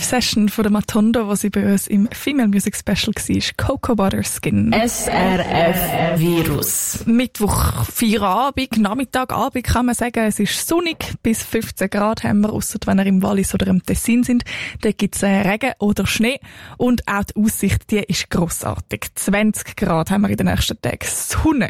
Live-Session von der Matondo, wo sie bei uns im Female Music Special war. Cocoa Butter Skin. SRF Virus. Mittwoch, Feierabend, Nachmittag, Abend kann man sagen. Es ist sonnig, bis 15 Grad haben wir, ausser wenn ihr im Wallis oder im Tessin sind. Da gibt es Regen oder Schnee. Und auch die Aussicht, die ist grossartig. 20 Grad haben wir in den nächsten Tagen. Sonne.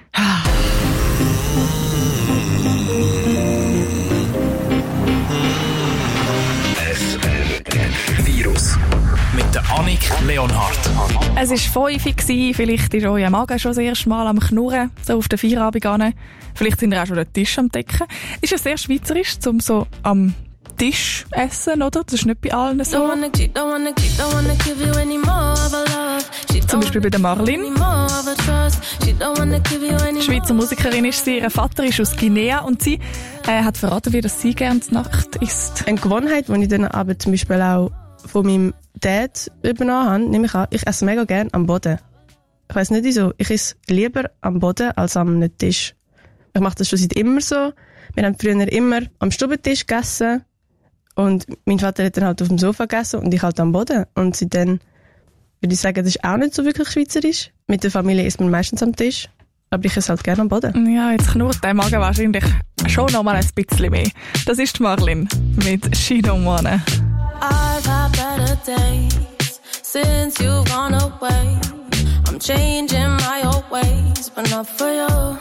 Virus mit der Annik Leonhardt. Es war 5 Uhr, vielleicht ist euer Magen schon das erste Mal am Knurren, so auf den Feierabend gehen. Vielleicht sind ihr auch schon den Tisch am Decken. Ist ja sehr schweizerisch, um so am Tisch essen, oder? Das ist nicht bei allen so. Zum Beispiel bei der Marlin. Schweizer Musikerin ist sie. Ihr Vater ist aus Guinea und sie hat verraten, wie das sie gerne zur Nacht isst. Eine Gewohnheit, die ich dann aber zum Beispiel auch von meinem Dad übernommen habe, nehme ich an, ich esse mega gerne am Boden. Ich weiss nicht wieso, ich esse lieber am Boden als am Tisch. Ich mache das schon seit immer so. Wir haben früher immer am Stubentisch gegessen und mein Vater hat dann halt auf dem Sofa gegessen und ich halt am Boden. Und seitdem würde ich sagen, das ist auch nicht so wirklich schweizerisch. Mit der Familie isst man meistens am Tisch, aber ich esse halt gerne am Boden. Ja, jetzt knurrt der Magen wahrscheinlich schon noch mal ein bisschen mehr. Das ist Marlin mit «She Don't Wanna». I've had better days since you've gone away. I'm changing my old ways, but not for you.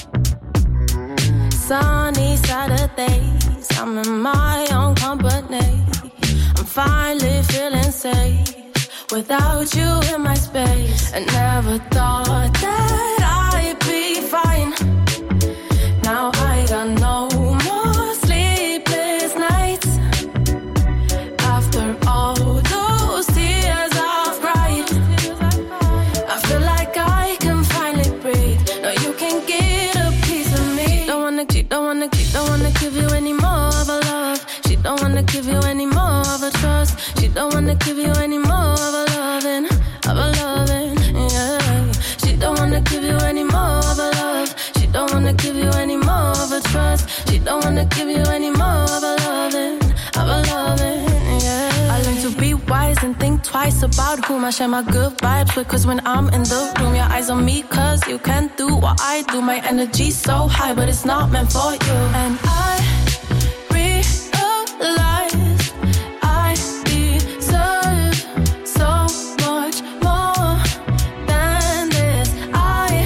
Sunny Saturdays, I'm in my own company. I'm finally feeling safe without you in my space. I never thought that I'd be fine. Now I got no more sleepless nights. After all those tears I've cried, I feel like I can finally breathe. No, you can get a piece of me. Don't wanna give you any more of a love. She don't wanna give you any more of a trust. She don't wanna give you any more of a loving, yeah. She don't wanna give you any more of a love. She don't wanna give you any more of a trust. She don't wanna give you any more of a loving, yeah. I learned to be wise and think twice about whom I share my good vibes with. Cause when I'm in the room, your eyes on me. Cause you can't do what I do. My energy's so high, but it's not meant for you. And I realize I deserve so much more than this. I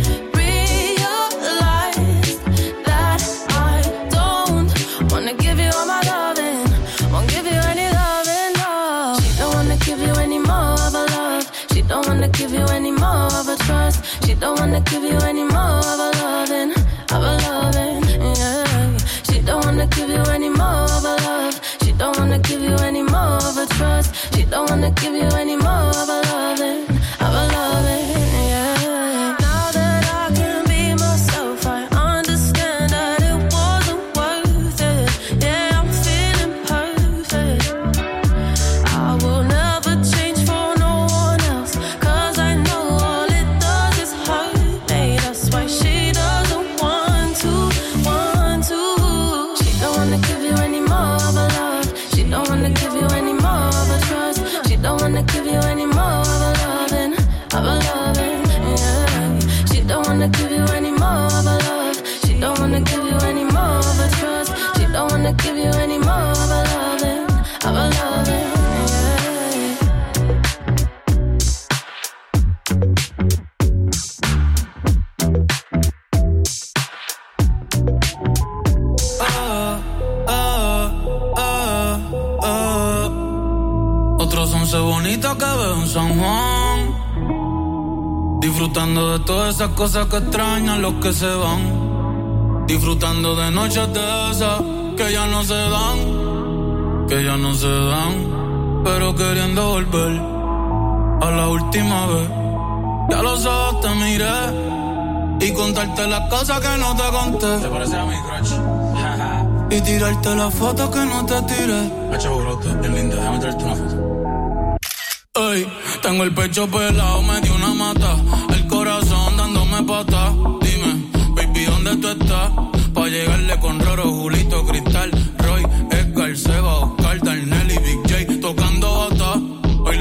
realize that I don't wanna give you all my loving, won't give you any loving, no. She don't wanna give you any more of a love. She don't wanna give you any more of a trust. She don't wanna give you any more of a loving, yeah. She don't wanna give you any more of a love. She don't wanna give you any more of a trust. She don't wanna give you any more of a loving, yeah. Now that I can be myself, I understand that it wasn't worth it. Yeah, I'm feeling perfect. I will never change for no one else. Cause I know all it does is hurt me. That's why she doesn't want to. She don't wanna give you any more of a love. She don't wanna give you any more of a trust. She don't wanna give you any more of a loving, yeah. She don't wanna give you any more of a love. She don't wanna give you any more of a trust. She don't wanna give you any more of a loving, yeah. Otros 11 bonitas que veo en San Juan, disfrutando de todas esas cosas que extrañan los que se van, disfrutando de noches de esas que ya no se dan, pero queriendo volver a la última vez. Ya los ojos te miré y contarte las cosas que no te conté. ¿Te parece a mi crush? Y tirarte las fotos que no te tiré. Hacha brote, bien linda, déjame traerte una foto. Ey, tengo el pecho pelado, me dio una mata, el corazón dándome pata. Dime, baby, ¿dónde tú estás? Pa' llegarle con Roro, Julito, Cristal, Roy, Edgar, Seba, Oscar, Darnell y Big J. Toca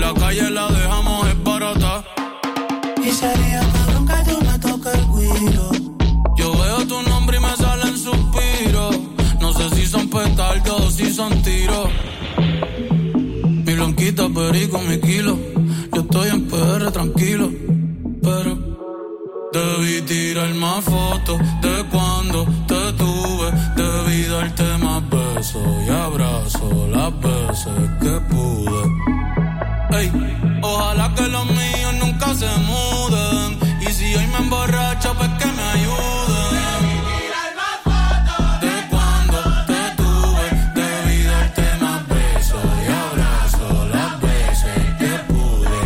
la calle la dejamos es barata. Y sería cabrón que tú me toques el güiro. Yo veo tu nombre y me salen suspiros. No sé si son petardos o si son tiros. Mi blanquita perico, mi kilo. Yo estoy en PR tranquilo, pero debí tirar más fotos de cuando te tuve. Debí darte más besos y abrazos las veces que pude. Ey, ojalá que los míos nunca se muden. Y si hoy me emborracho, pues que me ayuden. Debí tirar más fotos de cuando te tuve. Debí darte más besos y abrazos las veces que pude.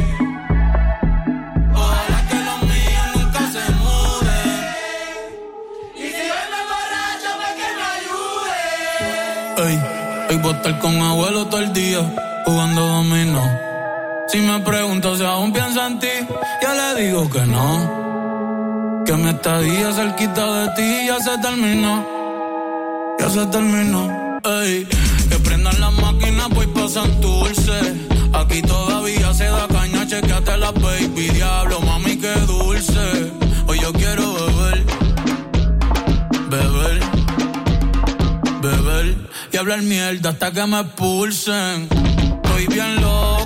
Ojalá que los míos nunca se muden. Y si hoy me emborracho, pues que me ayuden. Ey, hoy voy a estar con abuelo todo el día jugando dominó. Si me pregunto si aún pienso en ti, yo le digo que no. Que mi estadía cerquita de ti ya se terminó. Ya se terminó. Ey, que prendan las máquinas, voy pa' Santurce. Aquí todavía se da caña, chequeate la baby. Diablo, mami, qué dulce. Hoy yo quiero beber. Beber. Beber. Y hablar mierda hasta que me expulsen. Estoy bien loco.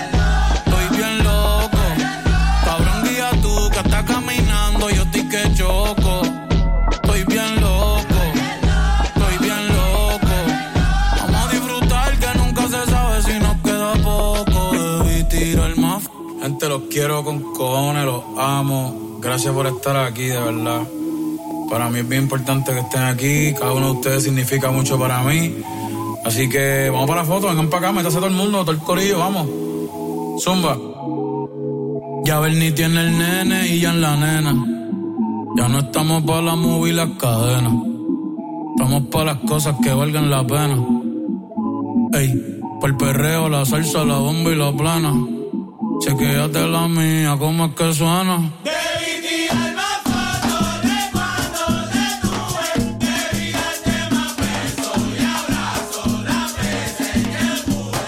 Está caminando, yo estoy que choco. Estoy bien loco, estoy bien loco. Vamos a disfrutar que nunca se sabe si nos queda poco. Debí tirar más. Gente, los quiero con cojones, los amo. Gracias por estar aquí, de verdad. Para mí es bien importante que estén aquí. Cada uno de ustedes significa mucho para mí. Así que vamos para la foto, vengan para acá, métase todo el mundo, todo el corillo, vamos. Zumba. Ya Bernie tiene el nene y ya en la nena. Ya no estamos para la movie y las cadenas. Estamos para las cosas que valgan la pena. Ey, para el perreo, la salsa, la bomba y la plana. Chequéate la mía, cómo es que suena. Debí tirar más fotos de cuando te tuve. Debí darte más besos y abrazos las veces que pude.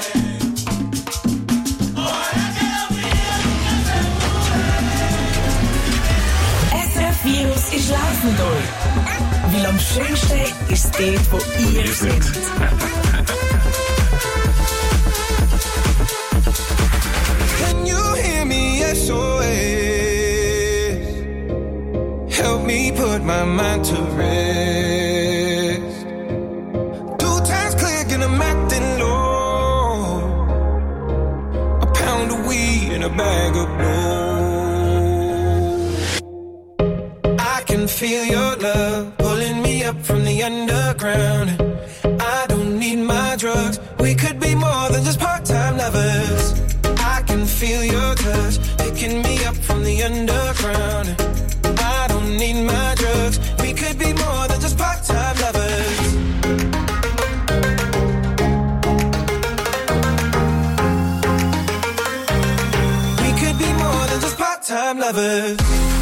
Ojalá que los míos nunca se muden. SRF Virus ist live mit euch. Weil am schönsten ist es dort, wo ihr seid. Can you hear me? SOS. Help me put my mind to rest. 2 times click and I'm acting low. A pound of weed and a bag of blow. I can feel your love pulling me up from the underground. I don't need my drugs. We could be more than just part-time lovers. I can feel your touch picking me up from the underground. I don't need my drugs. We could be more than just part-time lovers. We could be more than just part-time lovers.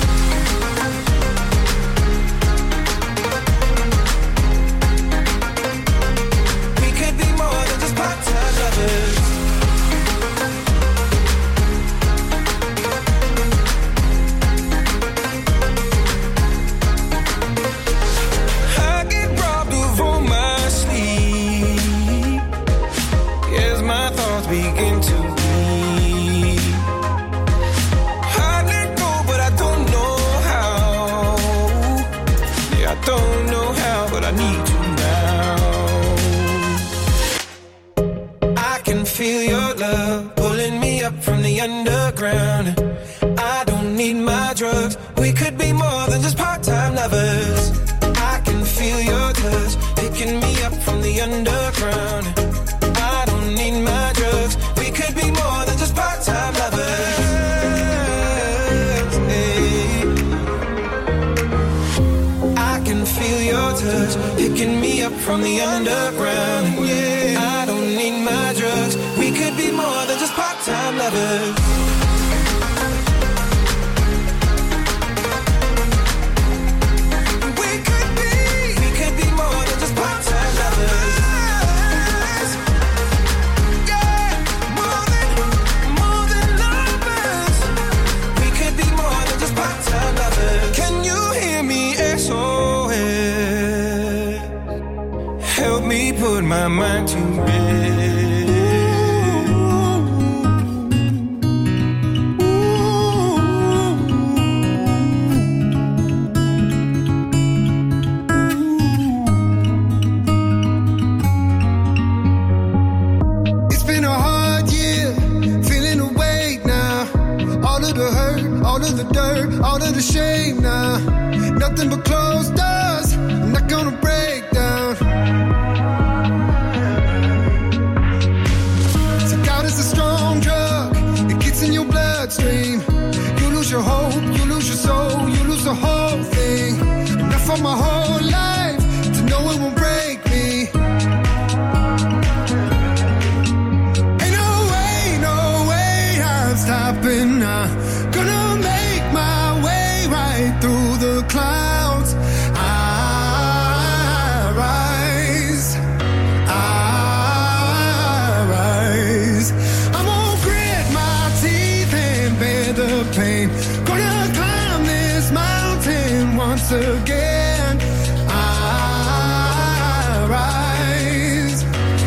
We could be more than just part-time lovers. Begin to bleed. I let go, but I don't know how. Yeah, I don't know how, but I need you now. I can feel your love pulling me up from the underground. I don't need my drugs. We could be more than just part-time lovers. I can feel your touch picking me up from the underground. I don't need my drugs. We could be more than just part-time lovers. Hey. I can feel your touch picking me up from the underground. Yeah, I don't need my drugs. We could be more than just part-time lovers. We could be more than just part-time lovers. More the hurt, all of the dirt, all of the shame now. Nothing but closed doors, I'm not gonna break down. So doubt is a strong drug, it gets in your bloodstream. You lose your hope, you lose your soul, you lose the whole thing. Enough for my whole life to know it won't break me. Ain't no way I'm stopping now. Gonna make my way right through the clouds. I rise. I'm gonna grit my teeth and bear the pain. Gonna climb this mountain once again. I rise.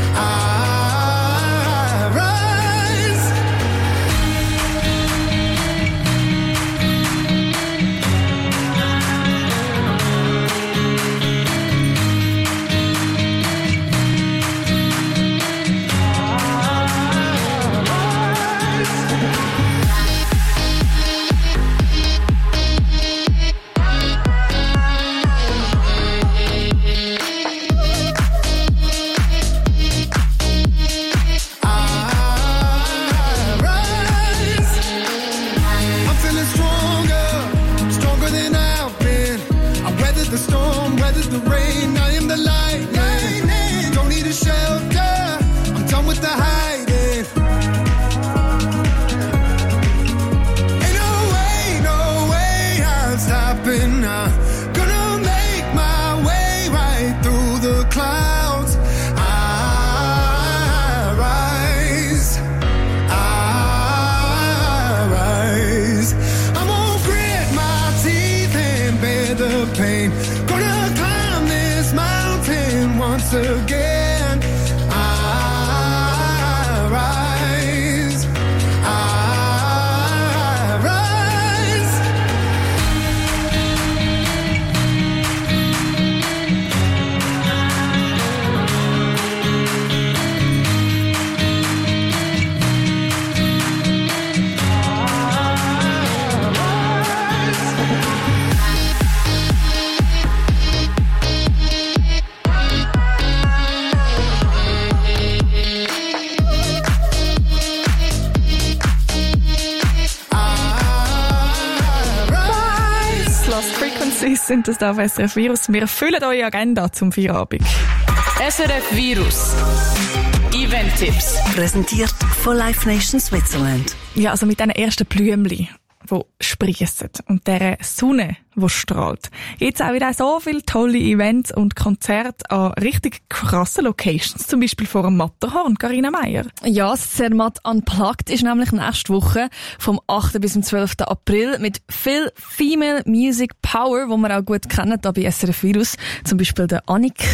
Sind das da auf SRF Virus. Wir erfüllen eure Agenda zum Feierabend. SRF Virus. Event-Tipps. Präsentiert von Live Nation Switzerland. Ja, also mit diesen ersten Blümchen, die sprießen und dieser Sonne, die strahlt. Jetzt auch wieder so viele tolle Events und Konzerte an richtig krassen Locations, zum Beispiel vor dem Matterhorn, Carina Meier. Ja, das Zermatt Unplugged ist nämlich nächste Woche vom 8. bis zum 12. April mit viel Female Music Power, wo wir auch gut kennen, da bei SRF Virus, zum Beispiel der Annik.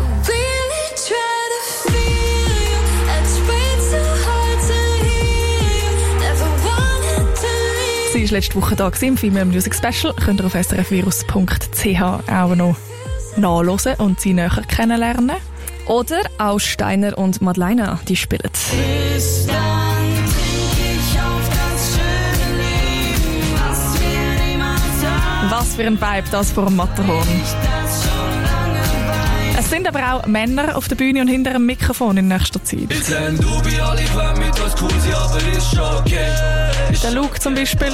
Sie war letzte Woche da im Female Music Special. Könnt ihr auf srfvirus.ch auch noch nachhören und sie näher kennenlernen. Oder auch Steiner und Madeleine, die spielen. Bis dann trink ich auf das schöne Leben, was wir niemals haben. Was für ein Vibe, das vor dem Matterhorn. Es sind aber auch Männer auf der Bühne und hinter dem Mikrofon in nächster Zeit. Der Luke zum Beispiel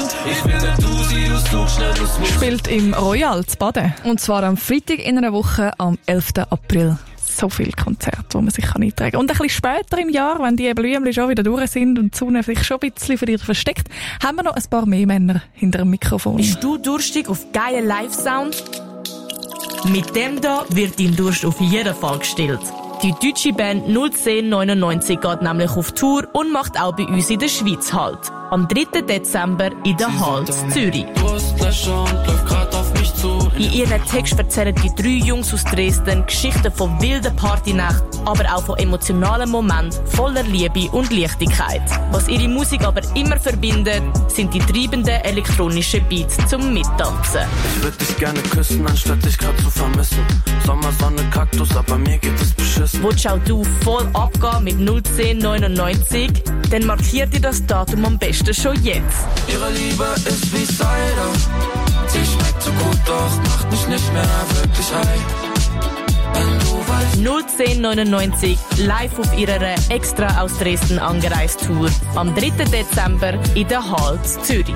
spielt im Royal zu Baden. Und zwar am Freitag in einer Woche am 11. April. So viele Konzerte, die man sich eintragen kann. Und ein bisschen später im Jahr, wenn die Blümchen schon wieder durch sind und die Sonne sich schon ein bisschen für dich versteckt, haben wir noch ein paar mehr Männer hinter dem Mikrofon. Bist du durstig auf geile Live-Sound? Mit dem da wird dein Durst auf jeden Fall gestillt. Die deutsche Band 01099 geht nämlich auf Tour und macht auch bei uns in der Schweiz Halt. Am 3. Dezember in der Halt Zürich. Durstlöscher und läuft grad auf mich zu. In ihren Texten erzählen die 3 Jungs aus Dresden Geschichten von wilden Partynachten, aber auch von emotionalen Momenten voller Liebe und Leichtigkeit. Was ihre Musik aber immer verbindet, sind die treibenden elektronischen Beats zum Mittanzen. Ich würde dich gerne küssen, anstatt dich grad zu vermissen. Sommersonne, Kaktus, aber mir geht es beschissen. Willst auch du voll abgehen mit 01099? Dann markiert ihr das Datum am besten schon jetzt. Ihre Liebe ist wie Cider. Sie schmeckt so gut, doch macht mich nicht mehr wirklich high. Wenn du weißt. 01099 live auf ihrer extra aus Dresden angereist Tour am 3. Dezember in der Halle Zürich.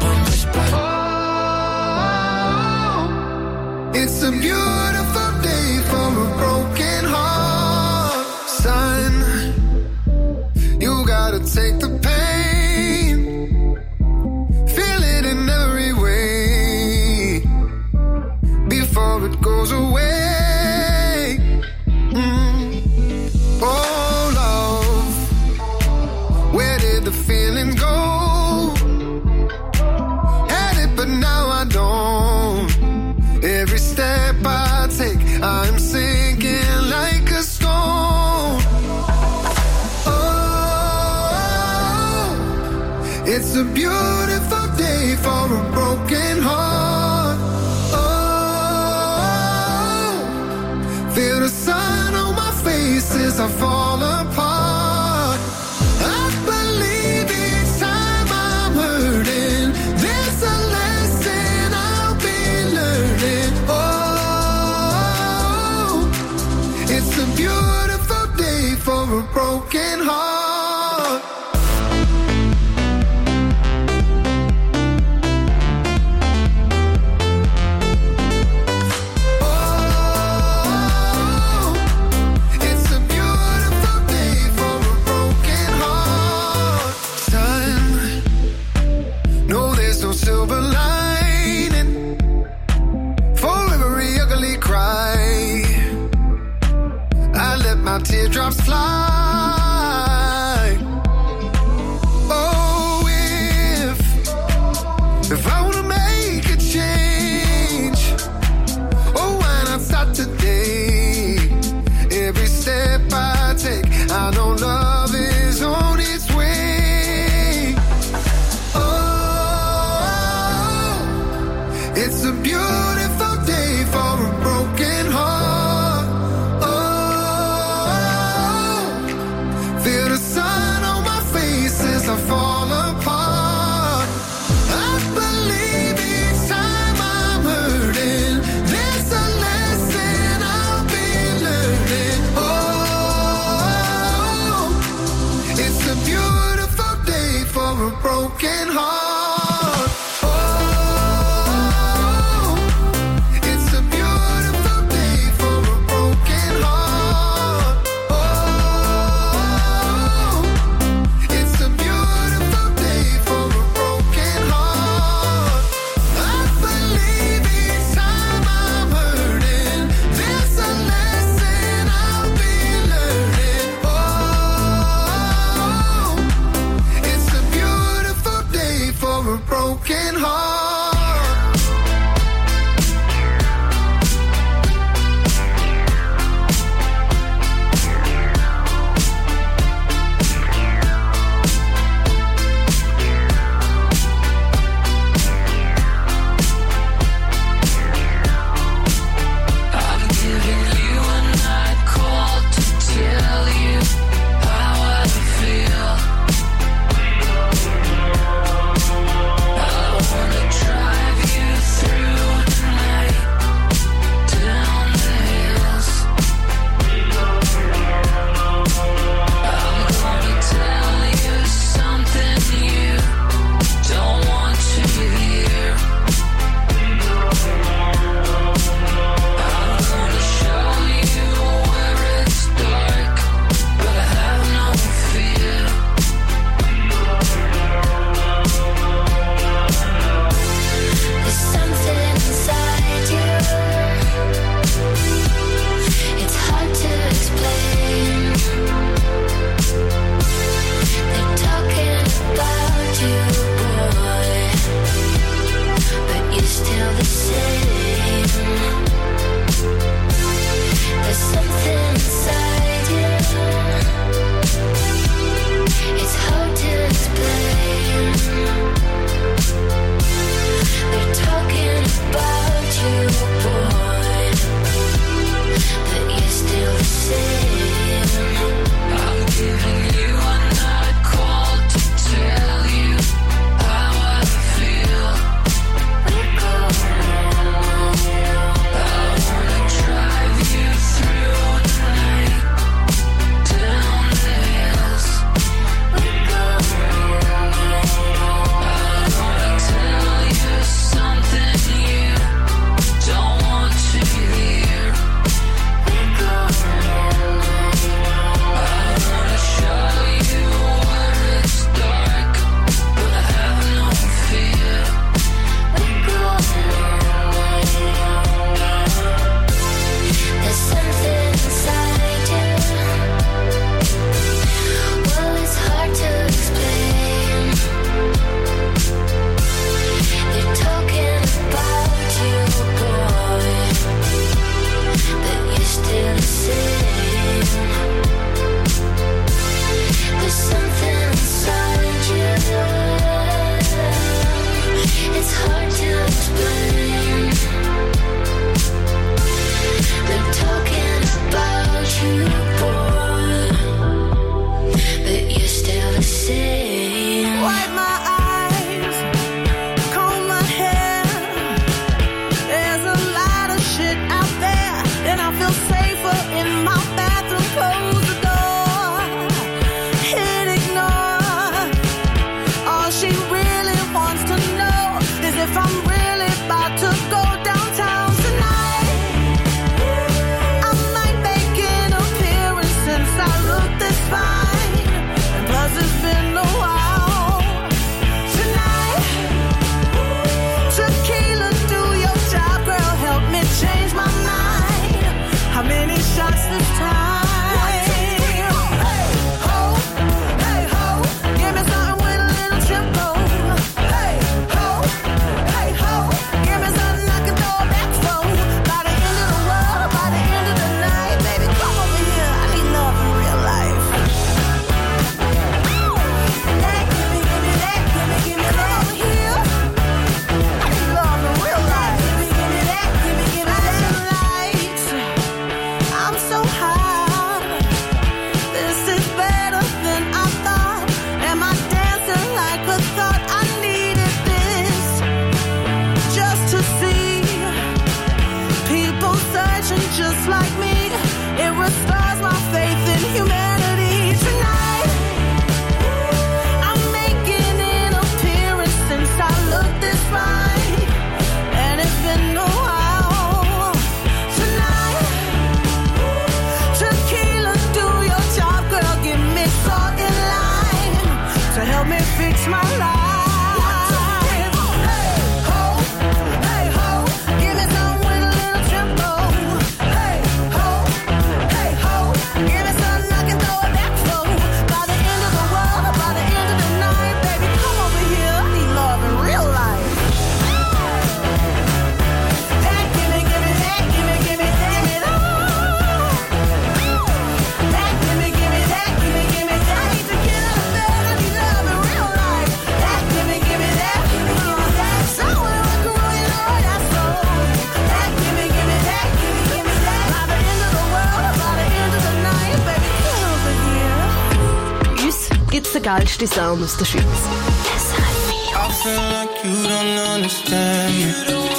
It's a beautiful day for a broken heart. Son, you gotta take the pain, feel it in every way before it goes away. Oh love, where did the feeling go? Had it but now I don't. Every step I take, I'm sinking like a stone. Oh, it's a beautiful day for a broken heart. Oh, feel the sun on my face as I fall apart. I believe each time I'm hurting, there's a lesson I'll be learning. Oh, it's a beautiful day for a broken heart. Silver lining for every ugly cry. I let my teardrops fly. Oh, if I wanna make a change, oh, why not start today? Every step I take, I know love is on its way. It's a beautiful day for a broken heart. Oh, feel the sun on my face as I fall apart. I believe each time I'm hurting, there's a lesson I'll be learning. Oh, it's a beautiful day for a broken heart. Broken heart. I'm giving you a night call to tell you how I feel. I wanna try if I'm really about to go downtown tonight. I might make an appearance since I look this fine. And plus it's been a while. Tonight, tequila, do your job, girl, help me change my mind. How many shots this time? Just like me, it restores my faith in humanity. Tonight, I'm making an appearance since I looked this fine, and it's been a while. Tonight, tequila, do your job, girl, give me salt in line to help me fix my life. Der geilste Sound aus der Schweiz. I feel like you don't understand me.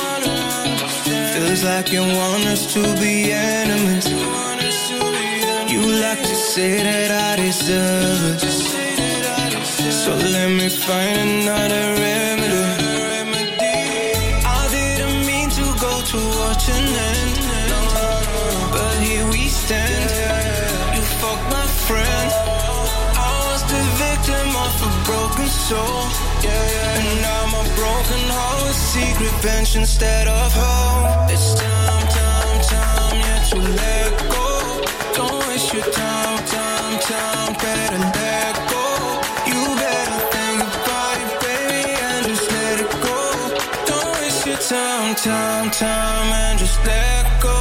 Feels like you want us to be enemies. You like to say that I deserve it. So let me find another remedy. I didn't mean to go to watch an end, but here we stand. You fucked my friend. The victim of a broken soul, and now my broken heart seek revenge instead of hope. It's time, yeah, to let go. Don't waste your time, better let go. You better think about it, baby, and just let it go. Don't waste your time, and just let go.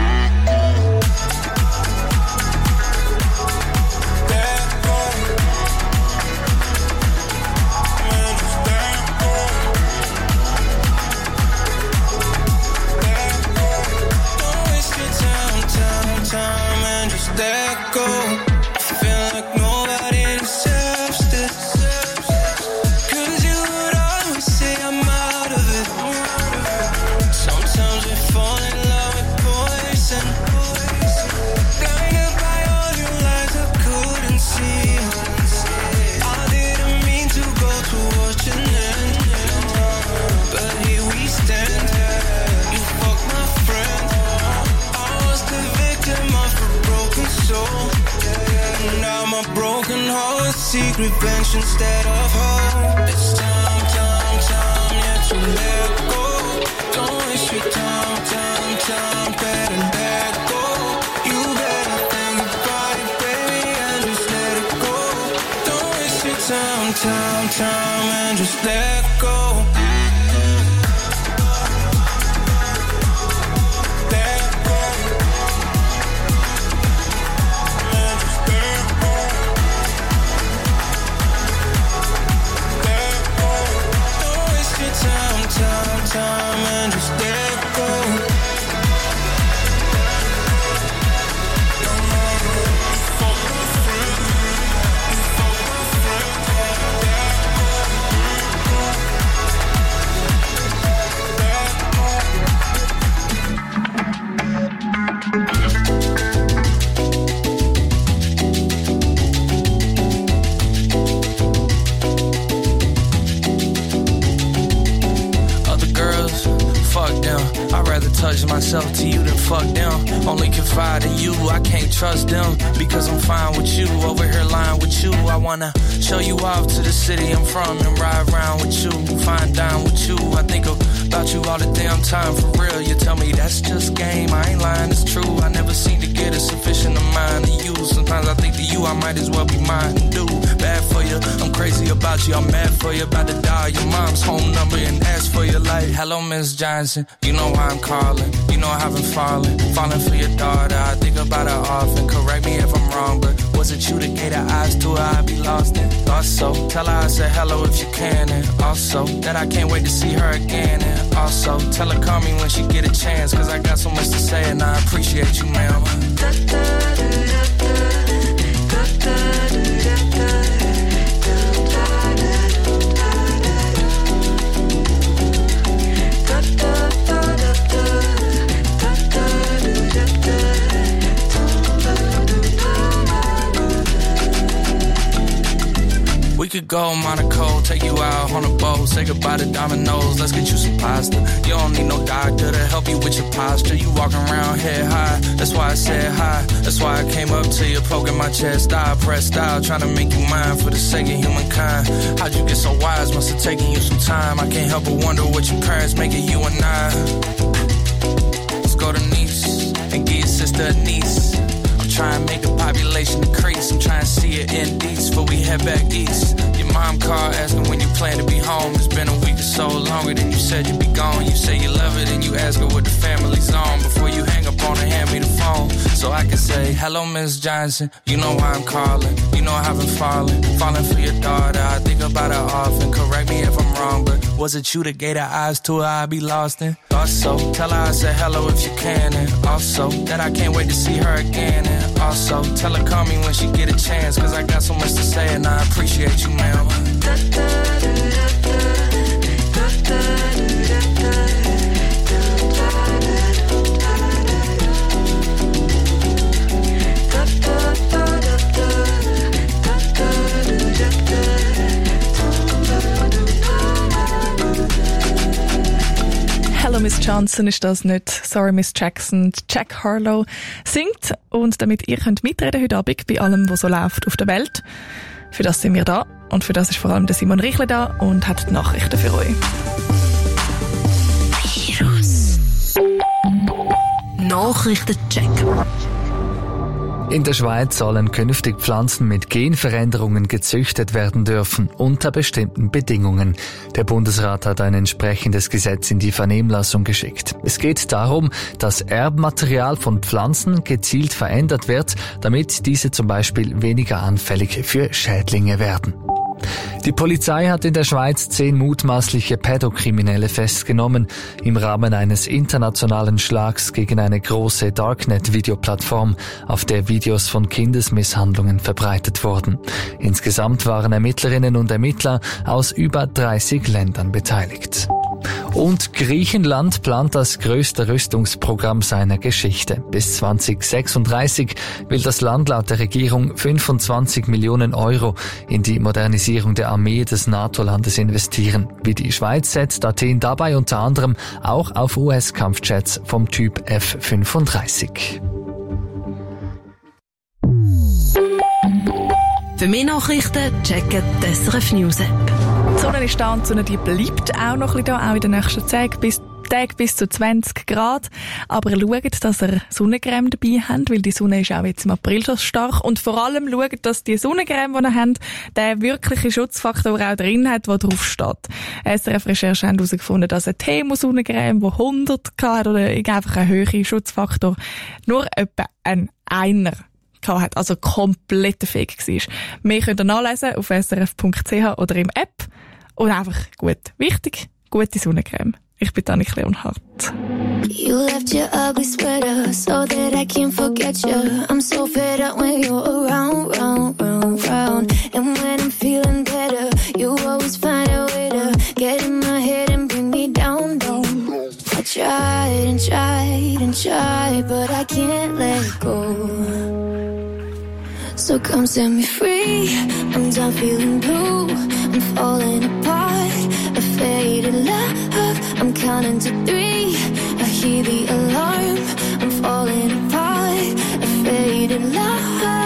And just let go. I feel like nobody deserves this, 'cause you would always say I'm out of it. Sometimes we fall in love with poison, blinded by all your lies I couldn't see. I didn't mean to go to watch an end, but here we stand. You fucked my friend. I was the victim of a broken soul. Now my broken heart seek revenge instead of hope. It's time, yeah, to let go. Don't waste your time, better let go. You better think about it, baby, and just let it go. Don't waste your time, and just let go. Time and just let go. touch myself to you, then fuck them. Only confide in you, I can't trust them. Because I'm fine with you, over here lying with you. I wanna show you off to the city I'm from and ride around with you, fine dine with you. I think about you all the damn time, for real. You tell me that's just game, I ain't lying, it's true. I never seem to get a sufficient amount of you. Sometimes I think to you, I might as well be mine and do bad for you. I'm crazy about you, I'm mad for you. About to dial your mom's home number and ask for your life. Hello, Miss Johnson, you know why I'm calling. You know I haven't fallen for your daughter. I think about her often, correct me if I'm wrong, but was it you that gave her eyes to her? I'd be lost in. Thought so, tell her I said hello if you can. And also, that I can't wait to see her again. And also, tell her call me when she get a chance, cause I got so much to say and I appreciate you, ma'am. We could go Monaco, take you out on a boat, say goodbye to Domino's, let's get you some pasta. You don't need no doctor to help you with your posture. You walking around head high, that's why I said hi. That's why I came up to you, poking my chest. I pressed out, trying to make you mine for the sake of humankind. How'd you get so wise? Must have taken you some time. I can't help but wonder what your parents make of you and I. Let's go to Nice and get your sister a niece. Try and make the population decrease. I'm trying to see it in these before we head back east. Your mom called asking when you plan to be home. It's been a week or so, longer than you said you'd be gone. You say you love it and you ask her what the family's on. Before you hang up on her, hand me the phone so I can say, hello, Miss Johnson, you know why I'm calling. You know I haven't fallen for your daughter. I think about her often, correct me if I'm wrong, but was it you that gave her eyes to her? I'd be lost in. Thought so, tell her I said hello if you can. And also, that I can't wait to see her again. And also, tell her call me when she get a chance, cause I got so much to say and I appreciate you, ma'am. Hello Miss Johnson ist das nicht. Sorry Miss Jackson. Jack Harlow singt und damit ihr könnt mitreden heute Abend bei allem, was so läuft auf der Welt. Für das sind wir da und für das ist vor allem der Simon Richle da und hat die Nachrichten für euch. Virus. Nachrichtencheck. In der Schweiz sollen künftig Pflanzen mit Genveränderungen gezüchtet werden dürfen, unter bestimmten Bedingungen. Der Bundesrat hat ein entsprechendes Gesetz in die Vernehmlassung geschickt. Es geht darum, dass Erbmaterial von Pflanzen gezielt verändert wird, damit diese zum Beispiel weniger anfällig für Schädlinge werden. Die Polizei hat in der Schweiz 10 mutmaßliche Pädokriminelle festgenommen im Rahmen eines internationalen Schlags gegen eine große Darknet-Videoplattform, auf der Videos von Kindesmisshandlungen verbreitet wurden. Insgesamt waren Ermittlerinnen und Ermittler aus über 30 Ländern beteiligt. Und Griechenland plant das größte Rüstungsprogramm seiner Geschichte. Bis 2036 will das Land laut der Regierung 25 Millionen Euro in die Modernisierung der Armee des NATO-Landes investieren. Wie die Schweiz setzt Athen dabei unter anderem auch auf US-Kampfjets vom Typ F-35. Für mehr Nachrichten checken die SRF News App. Die Sonne ist da und die Sonne die bleibt auch noch ein bisschen da, auch in den nächsten Tagen bis zu 20 Grad. Aber schaut, dass ihr Sonnencreme dabei habt, weil die Sonne ist auch jetzt im April schon stark. Und vor allem schaut, dass die Sonnencreme, die ihr habt, den wirklichen Schutzfaktor auch drin hat, der drauf steht. SRF-Recherche haben herausgefunden, dass eine Thermo-Sonnencreme, die 100 hat oder einfach einen höheren Schutzfaktor, nur etwa ein Einer hat, also komplett fake war. Mehr könnt ihr nachlesen auf srf.ch oder im App. Und einfach gut. Wichtig, gute Sonnencreme. Ich bin Annik Leonhardt. You left your ugly sweater so that I can't forget you. I'm so fed up when you're around, round, round, round. And when I'm feeling better, you always find a way to get in my head and bring me down, down. I tried and tried and tried, but I can't let go. So come set me free, I'm done feeling blue, I'm falling apart, a faded love, I'm counting to 3. I hear the alarm. I'm falling apart. A faded love.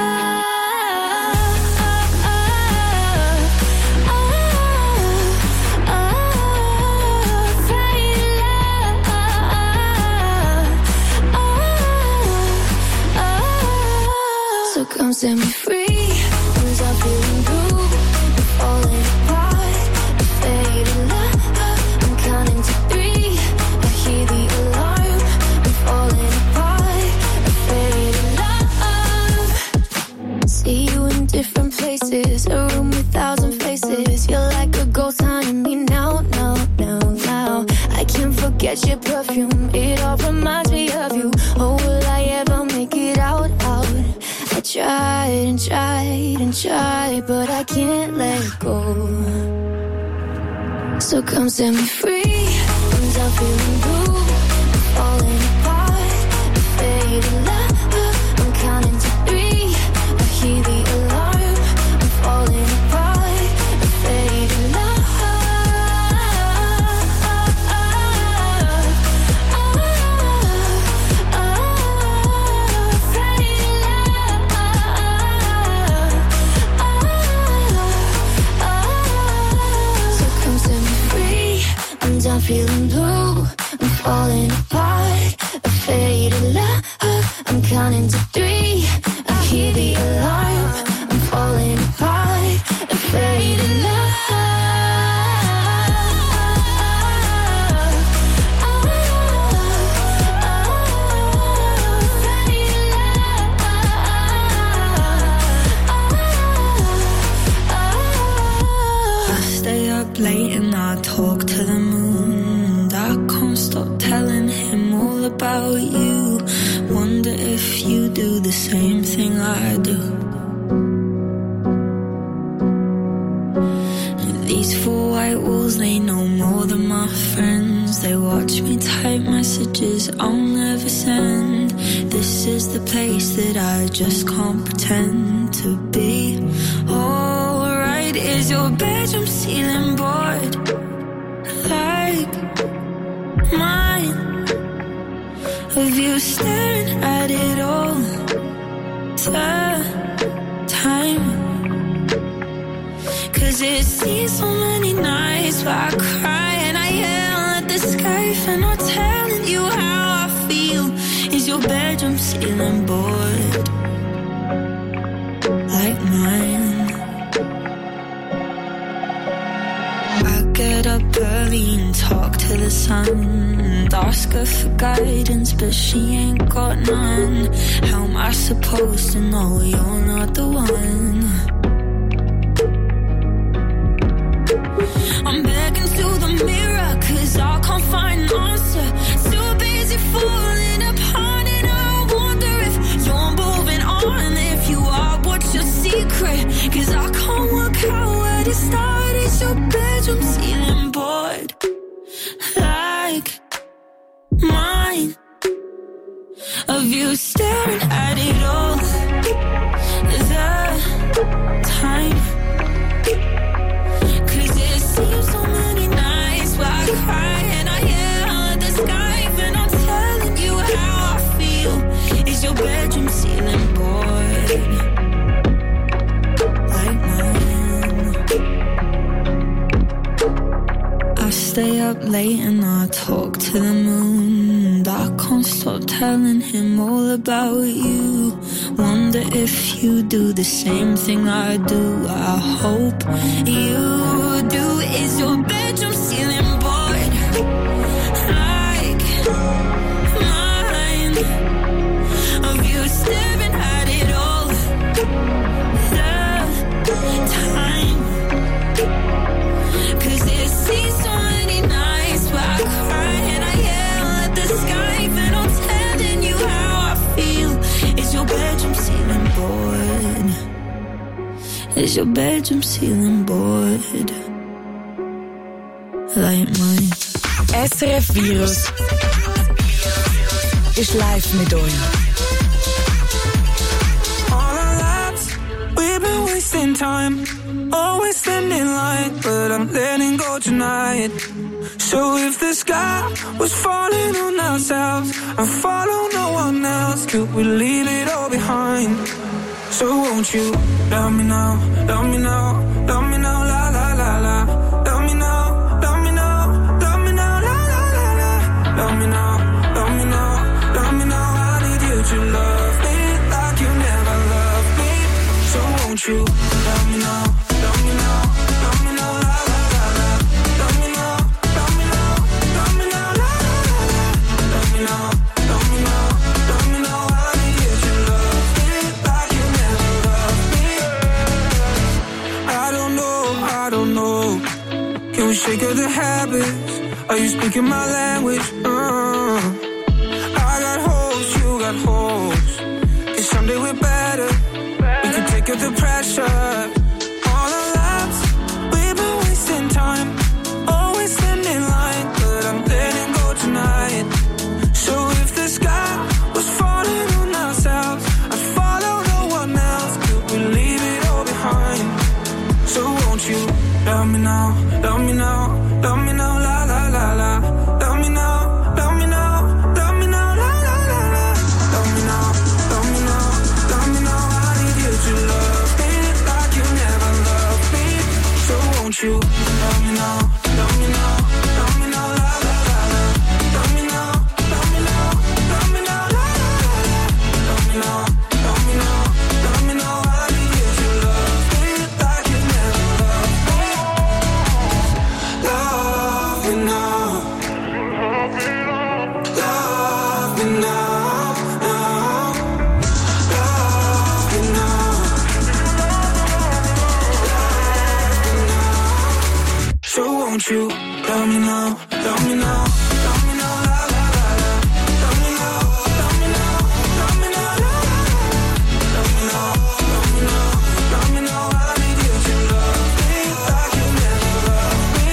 So come set me free, 'cause I'm feeling blue. I'm falling apart, a faded love. I'm counting to 3. I hear the alarm. I'm falling apart, a faded love. See you in different places, a room with 1,000 faces. You're like a ghost haunting me now, now, now, now. I can't forget your perfume, it all reminds me of you. Oh, will I ever make it out, out? I tried and tried and tried, but I can't let go. So come set me free, 'cause I'm feeling blue. I'm falling apart, a faded love. I'm counting to 3. I hear the alarm. I'm falling apart, a faded love. I'm feeling blue, I'm falling apart, a faded love. I'm counting to 3. I hear the alarm. I'm falling apart, a faded love. I stay up late and I talk to the moon. I can't stop telling him all about you. Wonder if you do the same thing I do. These 4 white walls, they know more than my friends. They watch me type messages I'll never send. This is the place that I just can't pretend to be. Alright, is your bedroom ceiling board like mine? Of you staring at it all the time? 'Cause it seems so many nights where I cry and I yell at the sky for not telling you how I feel. Is your bedroom ceiling board like mine? I get up early and talk to the sun and ask her for guidance, but she ain't got none. How am I supposed to know you're not the one? I'm begging to the mirror 'cause I can't find an answer. Too busy falling apart and I wonder if you're moving on. If you are, what's your secret? 'Cause I can't work out where to start. Is your bedroom ceiling board like mine? Of you staring at it all the time? 'Cause it seems so many nights where I cry and I yell at the sky for not telling you how I feel. Is your bedroom ceiling board like mine? I stay up late and I talk to the moon. I can't stop telling him all about you. Wonder if you do the same thing I do. I hope you do. Is your bedroom ceiling board like mine? Of you staring at it all the time? 'Cause it seems so many nights where I cry and I yell at the sky for not telling you how I feel. Is your bedroom ceiling board? Is your bedroom ceiling board like mine? SRF Virus ist live mit euch. All our lives, we've been wasting time. always standing line, but I'm letting go tonight. So if the sky was falling on ourselves and follow no one else, could we leave it all behind? So won't you love me now, love me now, love me now, la la la la. Love me now, love me now, love me now, la la la la. Love me now, love me now, love me now. I need you to love me like you never loved me. So won't you love me now, love me now, love me now, la la la la. Love me now, love me now, love me now, la la la la. Love me now, love me now, love me now. I need you to love me like you never loved me. I don't know. Can we shake of the habits? Are you speaking my language? I got hopes, you got hopes. 'Cause someday we're better. We can take up the pressure. All our lives, we've been wasting time. Always standing in line, but I'm letting go tonight. So if the sky was falling on ourselves, I'd follow no one else. Could we leave it all behind? So won't you love me now, love me now, love me now, la la la la. Love me now, love me now, love me now, la la la la. Love me now, love me now, love me now. I need you to love me like you never loved me. So won't you love me now, love me now, love me now, la la la la. Love me now, love me now, love me now, la la la la. Love me now, love me now, love me now. I need you to love me like you never loved me. Love me now, love me now, love me now. So won't you love me now, love me now, love me now, la la la la. Love me now, love me now, love me now, la la la la. Love me now, love me now, love me now. I need you to love me like you never loved me.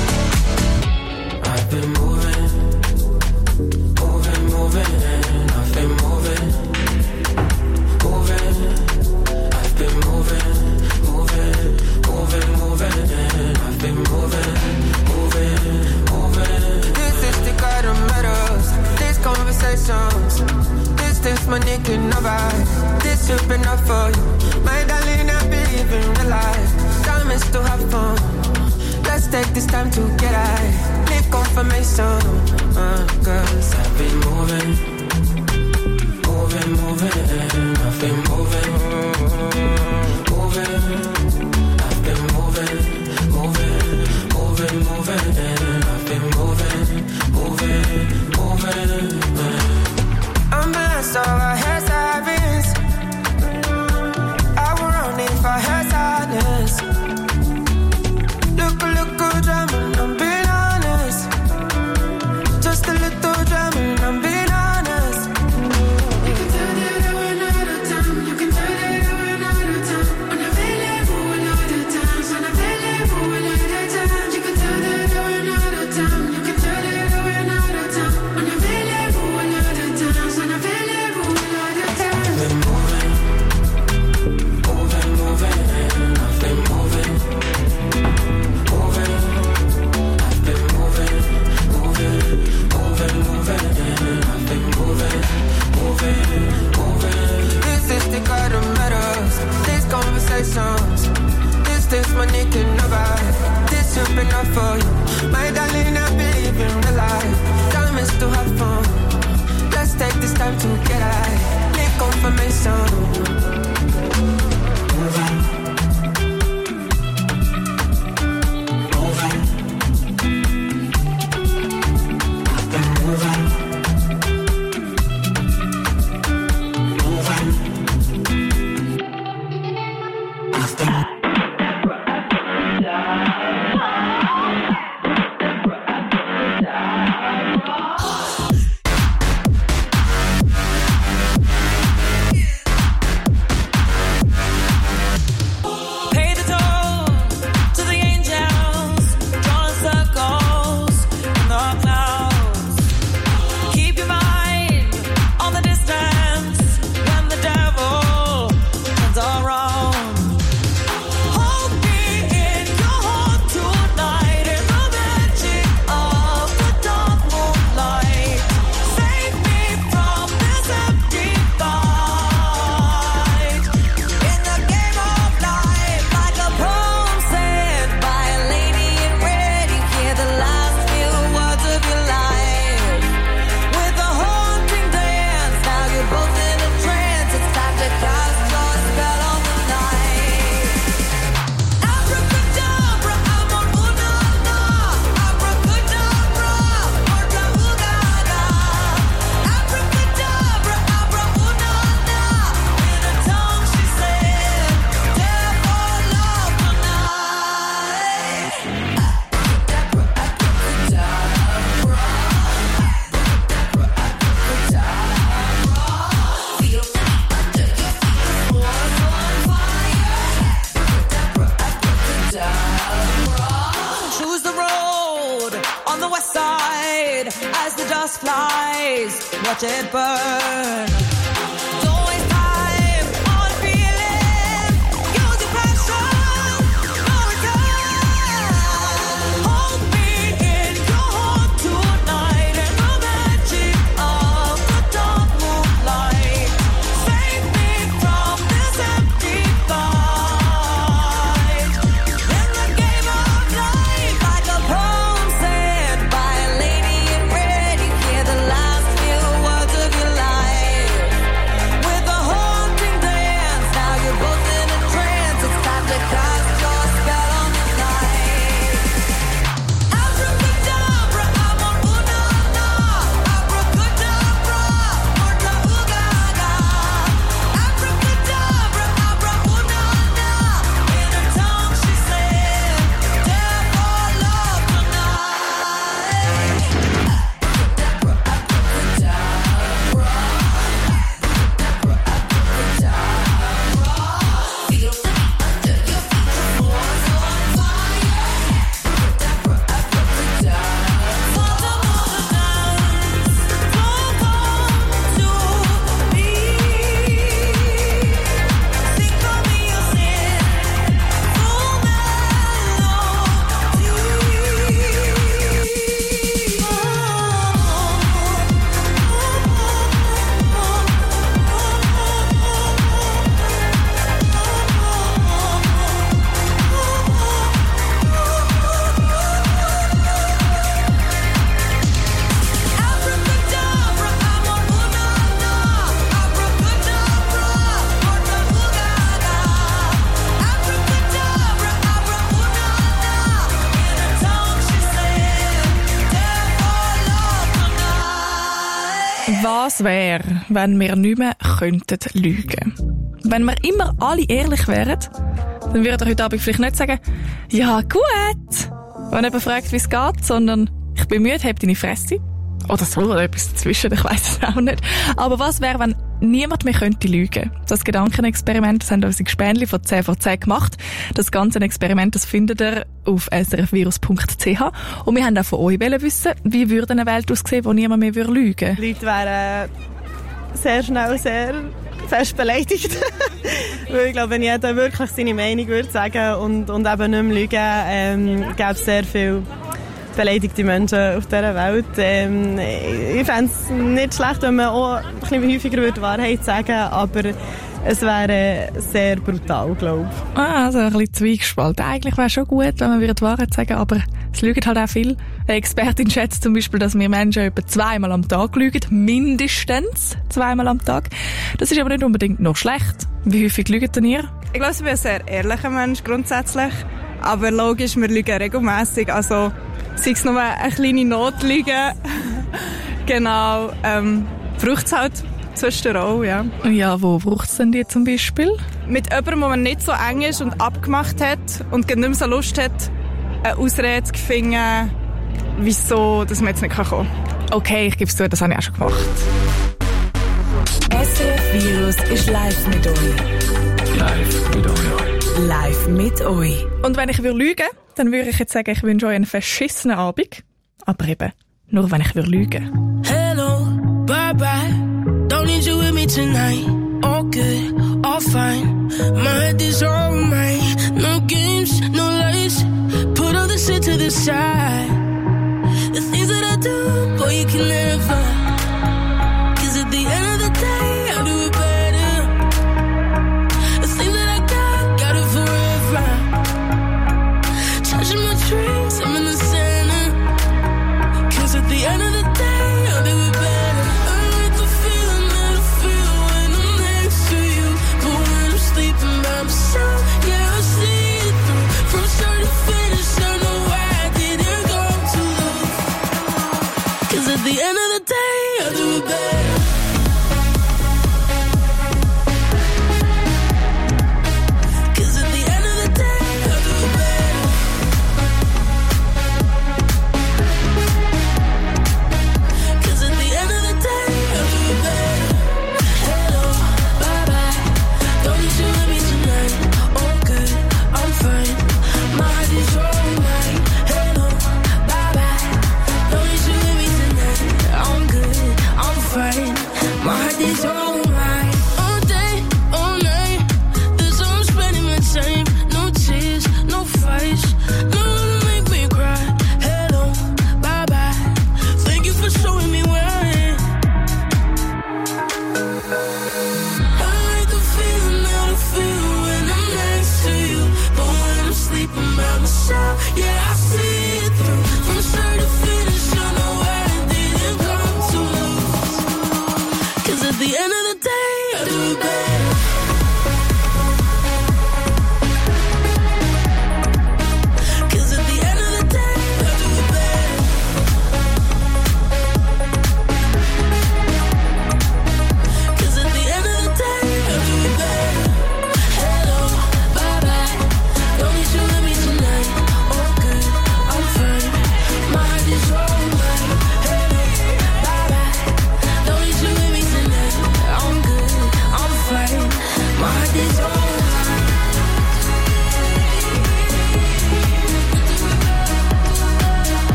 I've been moving, moving, moving. I've been moving, moving. I've been moving, moving, moving, moving. I've been moving, moving, moving. This is the kind of matters. These conversations. Distance money can never. This should be enough for you. My darling, I believe in real life. Time is to have fun. Let's take this time to get high. Need confirmation. Cause I've been moving, moving, moving. I've been moving, moving. I've been moving, moving, moving, moving. I've been moving, moving, moving. I'm in so I had savings. I will run if I had sadness. Look, drama, I'm being honest. Just a little drama, I'm being honest. You can tell that I run out of time. You can tell that I run out of time. Unavailable a lot of times. Unavailable a lot of times. You can tell that I run on the west side as the dust flies. Watch it burn. Don't waste time on feeling. Use your passion. No return. Hold me in your heart tonight in the magic of the dark moonlight. Save me from this empty fight. In the game of life, like a poem said by a lady in red, you hear the last few words of your life. With a haunting dance, now you're both in a trance. It's time to cast your spell on the night. Abracadabra, amor una na. Abracadabra, morta ugaga. Abracadabra, abra una na. In her tongue she said, "Dare for love tonight." Was wäre, wenn wir nicht mehr könnten lügen? Wenn wir immer alle ehrlich wären, dann würde er heute Abend vielleicht nicht sagen, ja gut, wenn jemand fragt, wie es geht, sondern ich bin müde, hab deine Fresse. Oder so, oder etwas dazwischen, ich weiss es auch nicht. Aber was wäre, wenn niemand mehr könnte lügen? Das Gedankenexperiment, das haben unsere Gespänli von 10 vor 10 gemacht. Das ganze Experiment, das findet ihr auf srfvirus.ch. Und wir haben auch von euch wissen, wie würde eine Welt aussehen, wo niemand mehr lügen würde? Leute wären sehr schnell sehr fest beleidigt. Weil ich glaube, wenn jeder wirklich seine Meinung würde sagen und eben nicht mehr lügen, gäbe es sehr viel beleidigte Menschen auf dieser Welt. Ich fände es nicht schlecht, wenn man auch ein bisschen häufiger die Wahrheit sagen würde, aber es wäre sehr brutal, glaube ich. Also ein bisschen Zwiegespalten. Eigentlich wäre es schon gut, wenn wir die Wahrheit sagen, aber es lügen halt auch viel. Eine Expertin schätzt zum Beispiel, dass wir Menschen etwa 2-mal am Tag lügen, mindestens 2-mal am Tag. Das ist aber nicht unbedingt noch schlecht. Wie häufig lügt denn ihr? Ich glaube, ich bin ein sehr ehrlicher Mensch grundsätzlich, aber logisch, wir lügen regelmässig, also sei es nur eine kleine Notlüge. Genau, braucht es halt zwischendurch auch, ja. Ja, wo braucht es denn die zum Beispiel? Mit jemandem, der man nicht so eng ist und abgemacht hat und nicht mehr so Lust hat, eine Ausrede zu finden, wieso dass man jetzt nicht kommen kann. Okay, ich gebe es zu, das habe ich auch schon gemacht. SRF Virus ist live mit euch. Live mit euch. Live mit euch. Und wenn ich lügen würde, dann würde ich jetzt sagen, ich wünsche euch einen verschissenen Abend. Aber eben, nur wenn ich lügen. Hello, bye bye. Don't need you with me tonight. All good, all fine. My head is on mine. No games, no lies. Put all the shit to the side. The things that I do, boy, you can never. 'Cause at the end of the day, I'll do it better. The things that I got it forever. Charging my dreams, I'm in the center. 'Cause at the end of the day, I'll do it better. I like the feeling that I feel when I'm next to you. But when I'm sleeping by myself, yeah, I see it through. From start to finish, I know I didn't go too low. 'Cause at the end of the day, I'll do it better.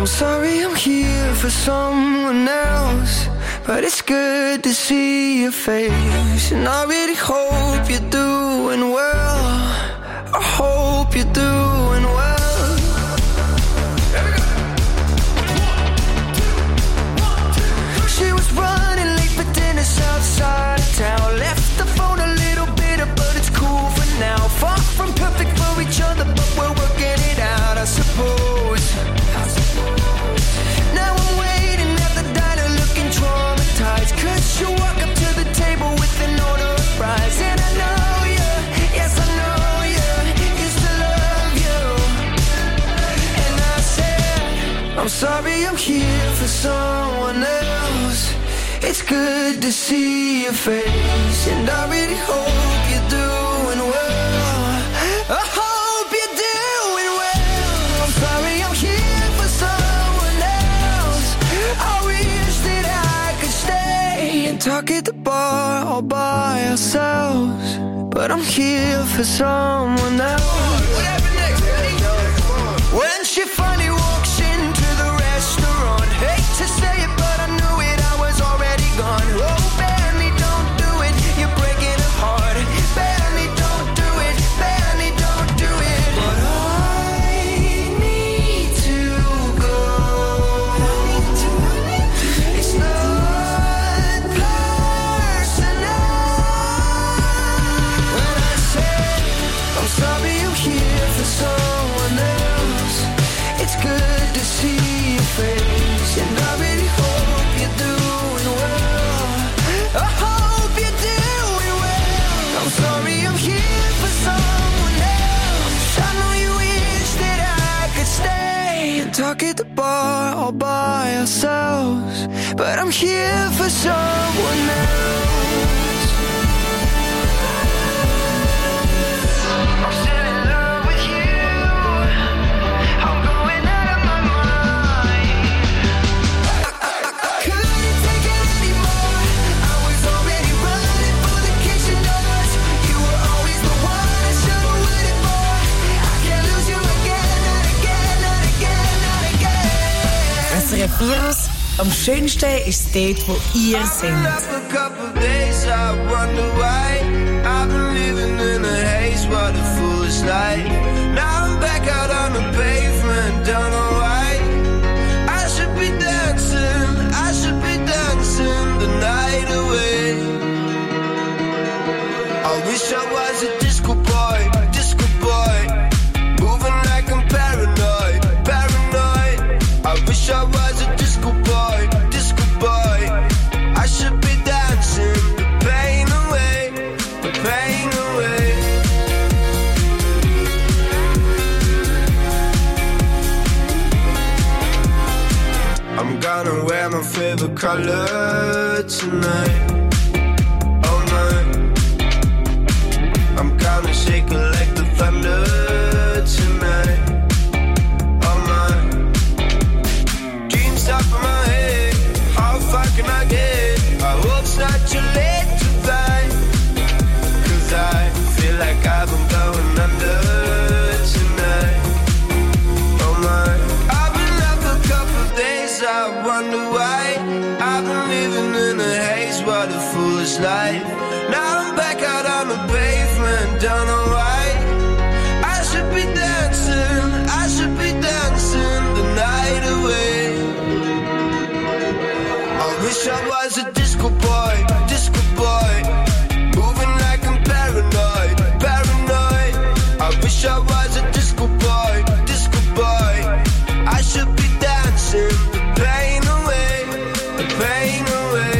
I'm sorry I'm here for someone else, but it's good to see your face. And I really hope you're doing well. I hope you're doing well. She was running late for dinner outside of town. Left the phone a little bitter, but it's cool for now. Far from perfect for each other, but we're working it out, I suppose. Now I'm waiting at the diner looking traumatized, 'cause you walk up to the table with an order of fries. And I know you, yes I know you, used to love you. And I said, I'm sorry I'm here for someone else. It's good to see your face, and I really hope you're doing well. I hope you're doing well. I'm sorry I'm here for someone else. I wish that I could stay and talk at the bar all by ourselves, but I'm here for someone else. What happened next? When she finally walks into the restaurant, hate to say it, but I knew it, I was already gone. Oh, Benny, don't do it, you're breaking her heart. Benny, don't do it, Benny, don't do it. But I need to go. It's not personal. When I said, I'm sorry I'm here for someone else, it's good to see your face, and I really hope you're doing well. I hope you're doing well. I'm sorry I'm here for someone else. I know you wish that I could stay and talk at the bar all by ourselves, but I'm here for someone else. I'm still in love with you. I'm going out of my mind. I couldn't take it anymore. I was already running for the kitchen doors. You were always the one I should've waited for. I can't lose you again, not again, not again, not again. SRF Virus. Am schönsten ist dort, wo ihr singt. After a couple days, I wonder why I've been living in a haze. What a foolish life. Now I'm back out on the pavement, don't know why. I should be dancing, I should be dancing the night away. I wish I was a disco boy, moving like I'm paranoid, paranoid. I wish I was a disco boy. I should be dancing the pain away, the pain away. I'm gonna wear my favorite color tonight, all night. I'm gonna shake it like the thunder tonight, all night. Dreams top of my head, how far can I get? I hope it's not too late to find, 'cause I feel like I've been going under tonight, oh my. I've been up a couple days, I wonder why I've been living in a haze, what a foolish life. Now I'm back out on the pavement, don't know why. I should be dancing, I should be dancing the night away. I wish I was a disco boy, moving like I'm paranoid, paranoid. I wish I was a disco boy. I should be dancing the pain away, the pain away.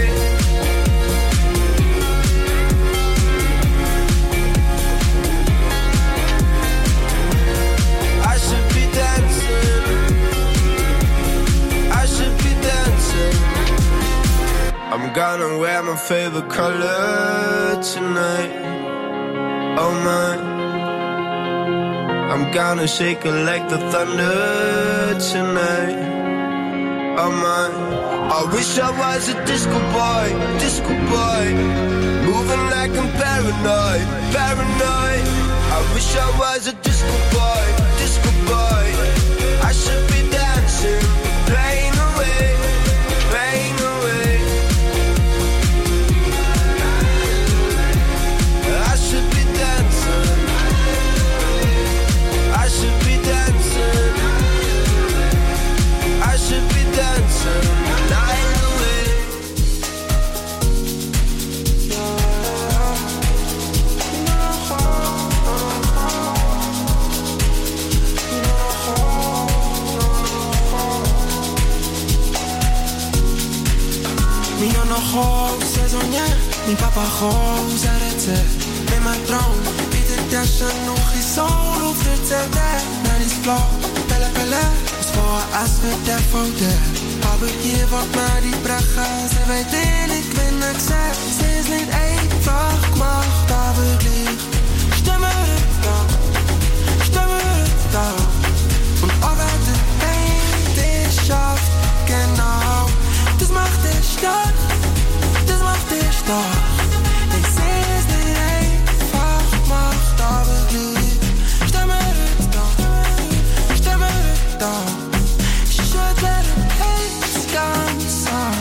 I should be dancing, I should be dancing. I'm gonna wear my favorite color tonight, oh my. I'm gonna shake it like the thunder tonight, oh my. I wish I was a disco boy, moving like I'm paranoid, paranoid. I wish I was a disco boy. I should be dancing gewoon saisonnier. Mijn papa gewoon zei recept. Met mijn droom, ieder dasje nog geen zool. Hoeft het te zijn, naar die flow. Pelle, pelle, is voor als we daar fouten. Aber hier wordt maar die bracha. Ze weet ik ben accept. Ze is niet einfach gemacht, aber gleich. Stimme het dan, stimme het dan. Und aber der Pain, der schafft, genau. Das macht dich stark, das macht dich stark. Ich seh es nicht einfach gemacht, aber gleich. Stimme es doch, stimme es doch. Ich schüttle den Herz ganz ab.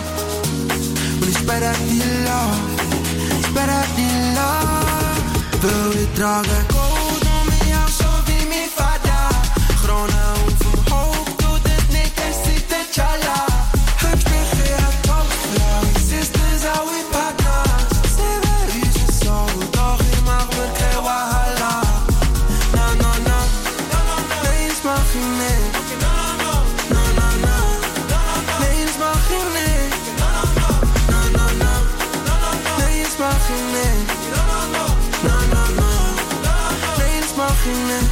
Und ich sperre die Love, ich sperre die Love. Will ich tragen Gold um mich auch so wie mein Vater. Krone und vom Hof, tut es nicht, es sieht der Chala. Hübsch mich hier top, ich siehst es auch wie Partner. Sie will uns so, doch ich mach mir kein Wahala. Na, na, na, nee, das mach ich nicht. Na, na, na, nee, das mach ich nicht. Na, na, na, nee, das mach ich nicht. Na, na, na, nee, das mach ich nicht.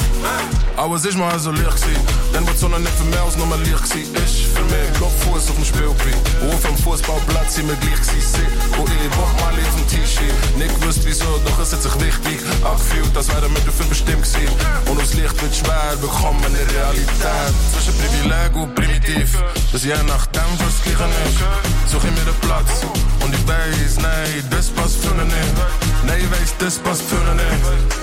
Alles ist mal so licht gewesen. Dann wird Sonne nicht für mehr als nur mal licht gewesen. Ich für mich Blockfuß auf dem Spielplatz. Auf dem Fußballplatz sind wir gleich gewesen. Wo ich Bock mal auf dem T-Shirt. Nicht gewusst wieso, doch es hat sich wichtig angefühlt, als wäre wir dafür bestimmt gewesen. Und aufs Licht wird schwer, bekommen in der Realität. Zwischen Privileg und Primitiv. Das je nachdem, was es gleiche ist. Such ich mir den Platz. Und ich weiß, nee, das passt für nicht. Nee, ich weiß, das passt für nicht.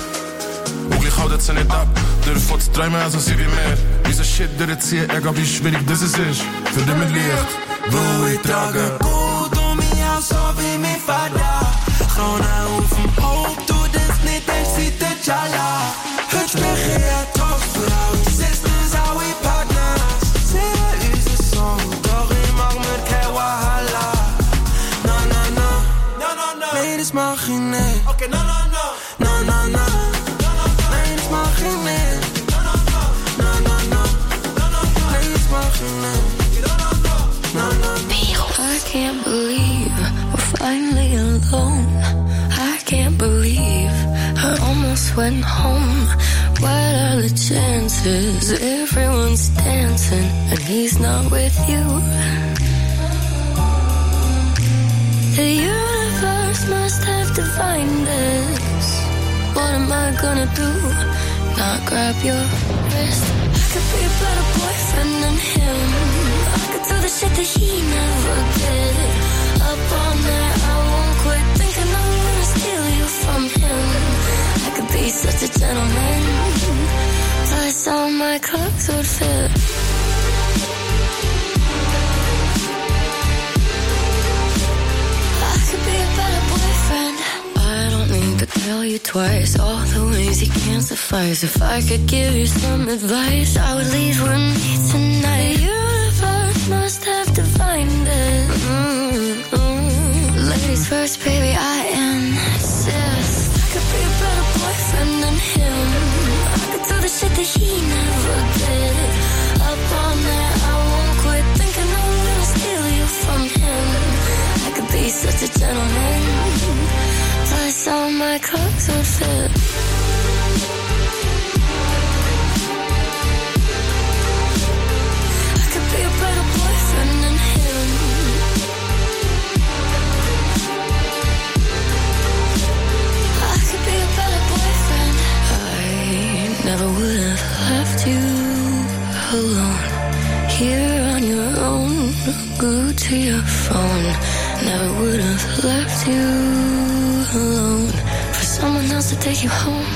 Und gleich haut es nicht ab. Durf von zu träumen, also sie wie mehr. Diese Shit durchziehen, egal wie schwierig das ist. Für dich mit Licht. Wo ich trage gut um mich auch so wie mein Vater. Krone auf dem Hof, tut es nicht, ich sieht der Chala. Hübsch mich hier top, Frau, ich seh's es auch wie Partner. Sie will uns so, doch ich mach mir kein Wahala. Na, na, na, nee, das mach ich nicht. Okay, na, na, na, na, na, na. Nee, das mach ich nicht. Na, na, na, nee, das mach ich nicht. I can't believe we're finally alone. I can't believe I almost went home. What are the chances? Everyone's dancing and he's not with you. The universe must have divined us. What am I gonna do? Not grab your wrist. I could be a better boyfriend than him. I could do the shit that he never did. Up all night, I won't quit thinking I'm gonna steal you from him. I could be such a gentleman. Plus all my clothes would fit. I could be a better boyfriend. I don't need to tell you twice all the ways you can't suffice. If I could give you some advice, I would leave with me tonight. The universe must have divined it. Ladies first, baby, I insist. I could be a better boyfriend than him. I could do the shit that he never did. Up all night, I won't quit thinking I'm gonna steal you from him. I could be such a gentleman. Plus all my clothes would fit. I could be a better boyfriend than him. I could be a better boyfriend. I never would have left you alone. Here on your own, glued to your phone. Never would have left you alone for someone else to take you home.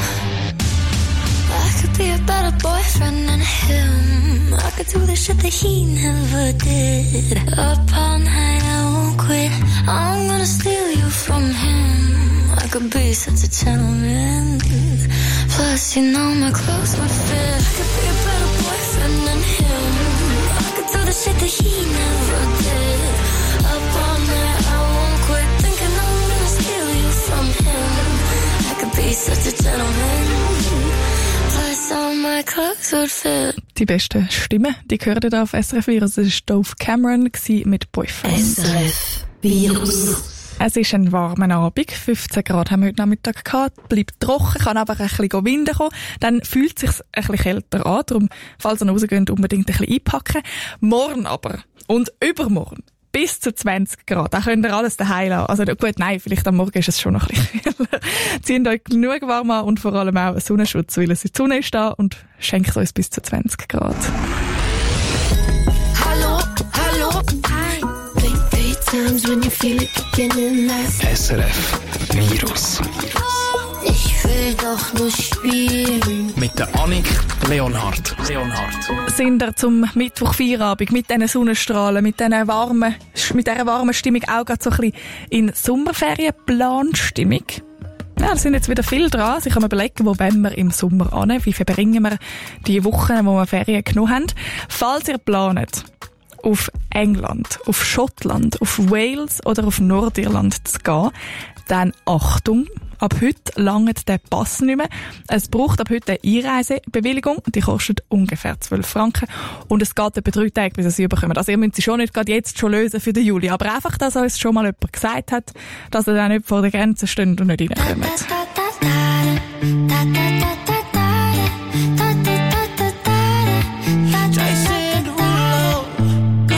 I could be a better boyfriend than him. I could do the shit that he never did. Up all night, I won't quit. I'm gonna steal you from him. I could be such a gentleman. Plus, you know my clothes would fit. I could be a better boyfriend than him. I could do the shit that he never did. Up all night, I won't quit thinking I'm gonna steal you from him. I could be such a gentleman. Plus all my clothes would fit. Die besten Stimmen, die gehört ihr da auf SRF 4. Das war Dove Cameron mit Boyfriend. SRF Virus. Es ist ein warmer Abend, 15 Grad haben wir heute Nachmittag gehabt, bleibt trocken, kann aber ein bisschen Wind kommen, dann fühlt es sich ein bisschen kälter an, darum, falls ihr rausgeht, unbedingt ein bisschen einpacken. Morgen aber und übermorgen bis zu 20 Grad, da könnt ihr alles daheim lassen. Also gut, nein, vielleicht am Morgen ist es schon noch ein bisschen kühler. Zieht euch genug warm an und vor allem auch einen Sonnenschutz, weil es in die Sonne ist da und schenkt uns bis zu 20 Grad. Hallo, hallo, hi. Times when you feel it beginning last. SRF Virus. Ich will doch nur spielen. Mit der Annik Leonhardt. Sind ihr zum Mittwoch-Feierabend mit diesen Sonnenstrahlen, mit dieser warmen Stimmung auch gerade so ein bisschen in Sommerferienplanstimmung? Ja, da sind jetzt wieder viel dran. Ich kann mir überlegen, wo wollen wir im Sommer hin? Wie verbringen wir die Wochen, wo wir Ferien genommen haben? Falls ihr planet, auf England, auf Schottland, auf Wales oder auf Nordirland zu gehen, dann Achtung, ab heute langt der Pass nicht mehr. Es braucht ab heute eine Einreisebewilligung, die kostet ungefähr 12 Franken und es geht etwa 3 Tage, bis ihr sie bekommt. Also ihr müsst sie schon nicht gerade jetzt schon lösen für den Juli, aber einfach, dass uns schon mal jemand gesagt hat, dass ihr dann nicht vor der Grenze steht und nicht reinkommt.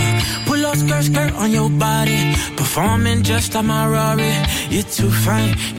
Skirt on your body, performing just like my Rari. You're too fine,